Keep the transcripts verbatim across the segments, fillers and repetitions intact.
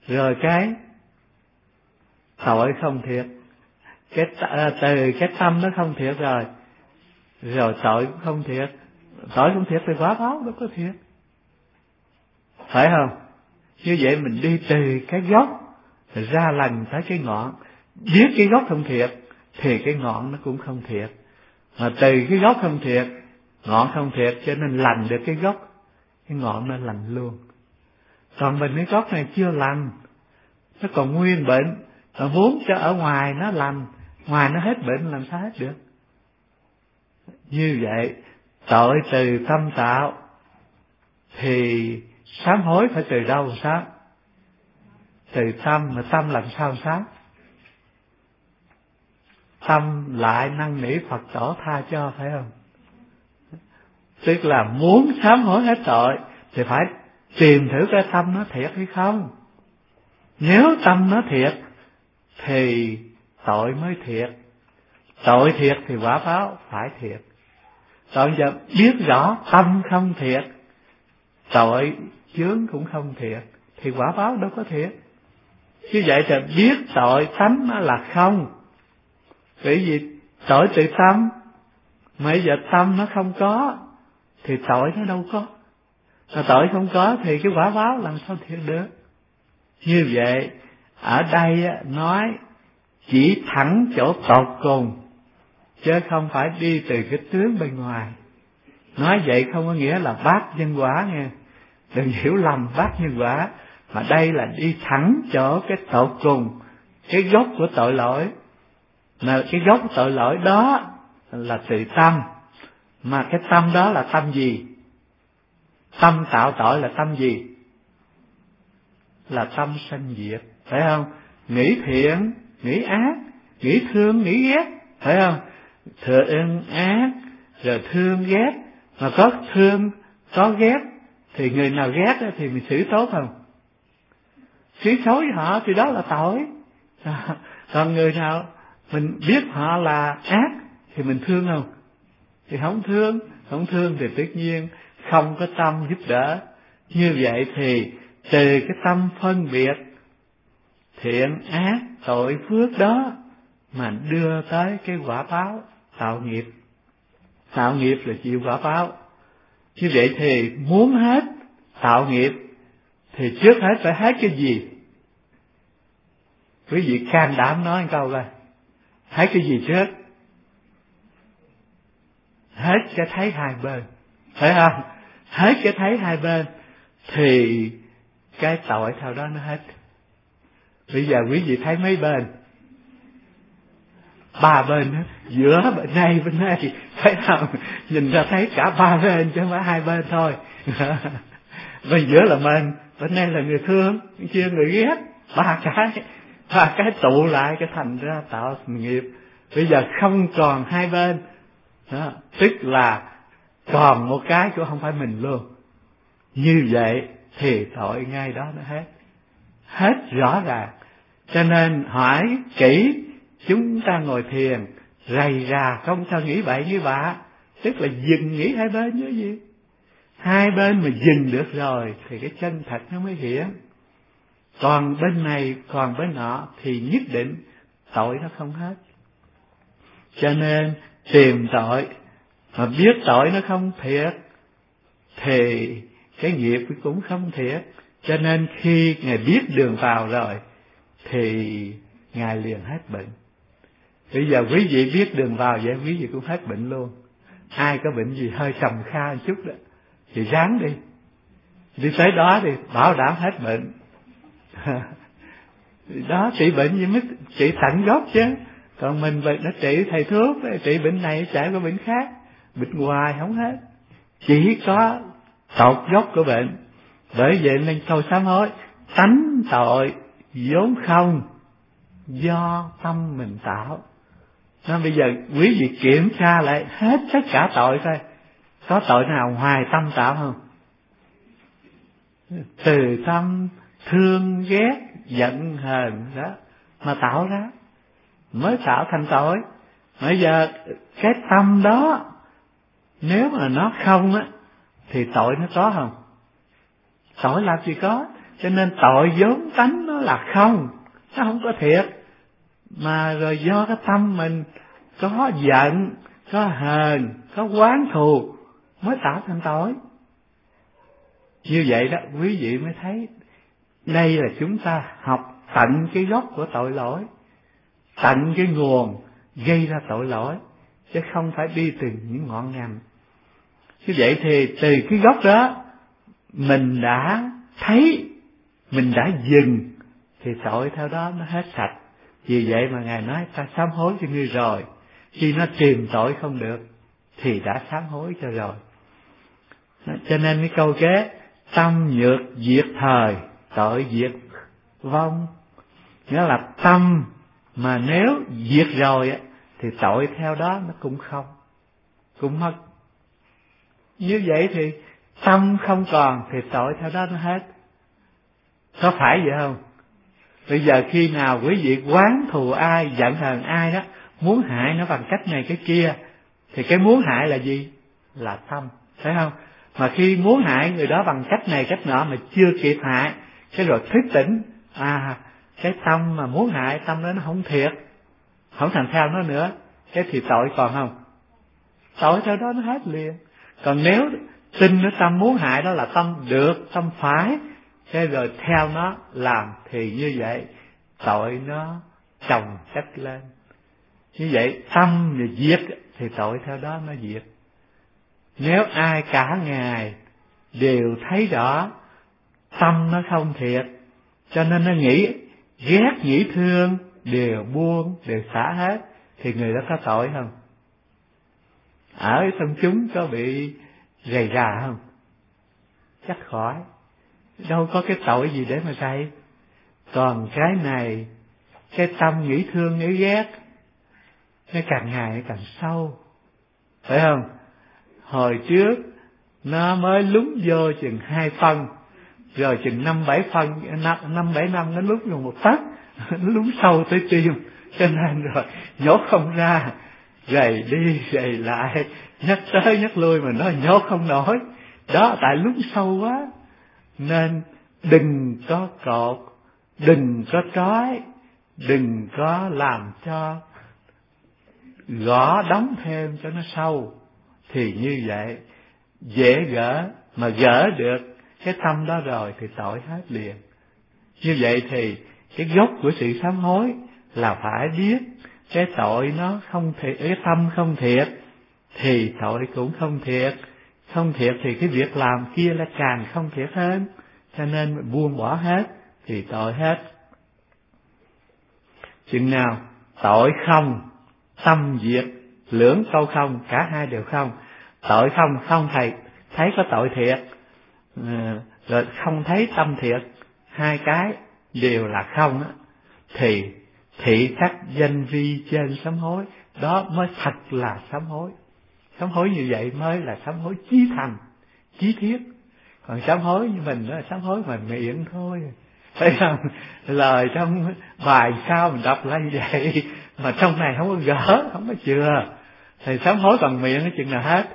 rồi cái tội không thiệt, cái từ cái tâm nó không thiệt rồi, rồi tội cũng không thiệt. Tội không thiệt thì quả báo đâu có thiệt, phải không? Như vậy mình đi từ cái gốc ra lành tới cái ngọn. Biết cái gốc không thiệt thì cái ngọn nó cũng không thiệt, mà từ cái gốc không thiệt, ngọn không thiệt, cho nên lành được cái gốc, cái ngọn nó lành luôn. Còn mình cái gốc này chưa lành, nó còn nguyên bệnh, mà muốn cho ở ngoài nó lành, ngoài nó hết bệnh làm sao hết được. Như vậy tội từ tâm tạo, thì sám hối phải từ đâu sao? Từ tâm, mà tâm làm sao sám? Tâm lại năn nỉ Phật tổ tha cho, phải không? Tức là muốn sám hối hết tội thì phải tìm thử cái tâm nó thiệt hay không. Nếu tâm nó thiệt thì tội mới thiệt. Tội thiệt thì quả báo phải thiệt. Còn giờ biết rõ tâm không thiệt, tội chướng cũng không thiệt, thì quả báo đâu có thiệt. Như vậy thì biết tội tánh nó là không. Bởi vì tội từ tâm, bây giờ tâm nó không có thì tội nó đâu có. Mà tội không có thì cái quả báo làm sao thiệt được. Như vậy ở đây nói chỉ thẳng chỗ tột cùng, chứ không phải đi từ cái tướng bên ngoài. Nói vậy không có nghĩa là bác nhân quả nghe, đừng hiểu lầm bác nhân quả, mà đây là đi thẳng chỗ cái tột cùng, cái gốc của tội lỗi. Mà cái gốc của tội lỗi đó là từ tâm, mà cái tâm đó là tâm gì? Tâm tạo tội là tâm gì? Là tâm sanh diệt, phải không? Nghĩ thiện, nghĩ ác, nghĩ thương, nghĩ ghét, phải không? Thương ác, rồi thương ghét, mà có thương, có ghét, thì người nào ghét thì mình xử tốt không? Xử xấu với họ thì đó là tội. Còn người nào mình biết họ là ác thì mình thương không? Thì không thương, không thương thì tất nhiên không có tâm giúp đỡ. Như vậy thì từ cái tâm phân biệt thiện ác tội phước đó mà đưa tới cái quả báo tạo nghiệp. Tạo nghiệp là chịu quả báo. Như vậy thì muốn hết tạo nghiệp thì trước hết phải hết cái gì? Quý vị can đảm nói một câu coi, hết cái gì trước? Hết cái thấy hai bên, phải không? Hết cái thấy hai bên thì cái tội theo đó nó hết. Bây giờ quý vị thấy mấy bên? Ba bên đó, giữa bên này bên này, phải không? Nhìn ra thấy cả ba bên chứ không phải hai bên thôi. Bên giữa là mình, bên này là người thương, bên kia người ghét, ba cái, ba cái tụ lại cái thành ra tạo nghiệp. Bây giờ không còn hai bên, đó, tức là còn một cái cũng không phải mình luôn. Như vậy thì tội ngay đó nó hết, hết rõ ràng. Cho nên hỏi kỹ, chúng ta ngồi thiền rầy rà không sao nghĩ bậy như bạ, tức là dừng nghĩ hai bên như gì. Hai bên mà dừng được rồi thì cái chân thật nó mới hiển. Còn bên này còn bên nọ thì nhất định tội nó không hết. Cho nên tìm tội mà biết tội nó không thiệt thì cái nghiệp cũng không thiệt. Cho nên khi Ngài biết đường vào rồi thì Ngài liền hết bệnh. Bây giờ quý vị biết đường vào vậy quý vị cũng hết bệnh luôn. Ai có bệnh gì hơi trầm kha một chút đó thì ráng đi, đi tới đó thì bảo đảm hết bệnh. Đó, trị bệnh gì mới trị tận gốc chứ. Còn mình bệnh nó trị thầy thuốc, trị bệnh này chạy qua bệnh khác, bệnh hoài không hết. Chỉ có tột gốc của bệnh. Bởi vậy nên câu sám hối, tánh tội vốn không, do tâm mình tạo. Nên bây giờ quý vị kiểm tra lại hết tất cả tội coi, có tội nào ngoài tâm tạo không? Từ tâm thương ghét giận hờn đó mà tạo ra mới tạo thành tội. Bây giờ cái tâm đó nếu mà nó không á thì tội nó có không? Tội làm gì có, Cho nên tội vốn tánh nó là không, nó không có thiệt. Mà rồi do cái tâm mình có giận, có hờn, có oán thù mới tạo thành tội. Như vậy đó quý vị mới thấy đây là chúng ta học tận cái gốc của tội lỗi, tận cái nguồn gây ra tội lỗi, chứ không phải đi từ những ngọn ngành. Như vậy thì từ cái gốc đó mình đã thấy, mình đã dừng, thì tội theo đó nó hết sạch. Vì vậy mà Ngài nói ta sám hối cho ngươi rồi. Khi nó tìm tội không được thì đã sám hối cho rồi. Cho nên cái câu kế tâm nhược diệt thời, tội diệt vong, nghĩa là tâm mà nếu diệt rồi thì tội theo đó nó cũng không, cũng mất. Như vậy thì tâm không còn thì tội theo đó nó hết. Có phải vậy không? Bây giờ khi nào quý vị oán thù ai, giận hờn ai đó, muốn hại nó bằng cách này cái kia, thì cái muốn hại là gì? Là tâm, phải không? Mà khi muốn hại người đó bằng cách này cách nọ mà chưa kịp hại, cái rồi thức tỉnh, à cái tâm mà muốn hại, tâm đó nó không thiệt, không thành theo nó nữa, cái thì tội còn không? Tội theo đó nó hết liền. Còn nếu tin nó tâm muốn hại đó là tâm được, tâm phải, cái rồi theo nó làm, thì như vậy tội nó chồng chất lên. Như vậy tâm mà diệt thì tội theo đó nó diệt. Nếu ai cả ngày đều thấy rõ tâm nó không thiệt, cho nên nó nghĩ ghét nghĩ thương đều buông, đều xả hết, thì người đó có tội không? Ở trong chúng có bị rầy rà không? Chắc khỏi. Đâu có cái tội gì để mà rầy. Còn cái này, cái tâm nghĩ thương nghĩ ghét, nó càng ngày càng sâu, phải không? Hồi trước nó mới lúng vô chừng hai phân, rồi chừng năm bảy phân, năm bảy năm nó lúng vô một tấc, nó lúng sâu tới tim, cho nên rồi nhốt không ra, gầy đi gầy lại, nhắc tới nhắc lui mà nó nhốt không nổi. Đó tại lúng sâu quá. Nên đừng có cột, đừng có trói, đừng có làm cho gõ đóng thêm cho nó sâu. Thì như vậy dễ gỡ, mà gỡ được cái tâm đó rồi thì tội hết liền. Như vậy thì cái gốc của sự sám hối là phải biết cái tội nó không thiệt, cái tâm không thiệt thì tội cũng không thiệt. Không thiệt thì cái việc làm kia là càng không thiệt hơn. Cho nên mình buông bỏ hết thì tội hết. Chừng nào tội không, tâm diệt, lưỡng câu không, cả hai đều không. Tội không, không thầy thấy có tội thiệt, à, rồi không thấy tâm thiệt, hai cái đều là không á, thì thị sắc danh vi trên sám hối, đó mới thật là sám hối. Sám hối như vậy mới là sám hối chí thành, chí thiết. Còn sám hối như mình đó là sám hối mà miệng thôi, thấy không? Lời trong bài sao mình đọc lên vậy, mà trong này không có gỡ, không có chừa, thì sám hối bằng miệng cái chừng nào hết.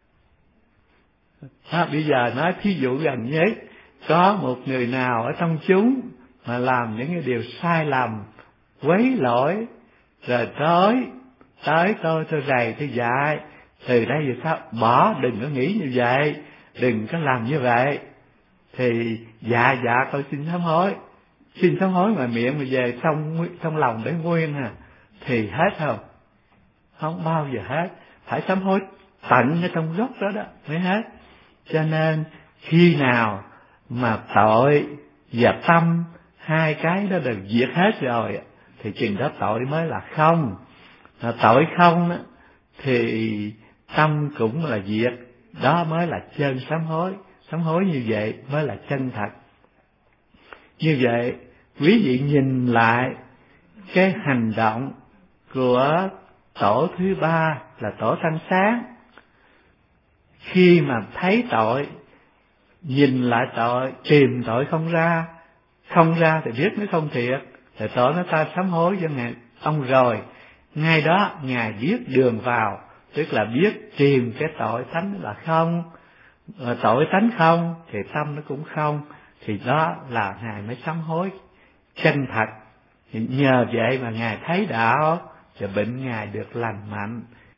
À, bây giờ nói thí dụ gần nhất, có một người nào ở trong chúng mà làm những cái điều sai lầm, quấy lỗi, rồi tới tới tôi tôi rầy tôi dạy, từ đây về sau bỏ, đừng có nghĩ như vậy, đừng có làm như vậy, thì dạ dạ tôi xin sám hối, xin sám hối mà miệng mà về trong trong lòng để nguyên à, thì hết không? Không bao giờ hết, phải sám hối tận ở trong gốc đó đó mới hết. Cho nên khi nào mà tội và tâm hai cái đó đều diệt hết rồi thì chừng đó tội mới là không. Mà tội không đó, thì tâm cũng là diệt, đó mới là chân sám hối. Sám hối như vậy mới là chân thật. Như vậy quý vị nhìn lại cái hành động của tổ thứ ba là tổ Tăng Sáng. Khi mà thấy tội, nhìn lại tội, tìm tội không ra, không ra thì biết nó không thiệt, thì tổ nó ta sám hối cho ngài ông rồi. Ngay đó ngài biết đường vào, tức là biết tìm cái tội tánh là không, tội tánh không thì tâm nó cũng không, thì đó là Ngài mới sám hối chân thật. Thì nhờ vậy mà Ngài thấy đạo, và bệnh Ngài được lành mạnh.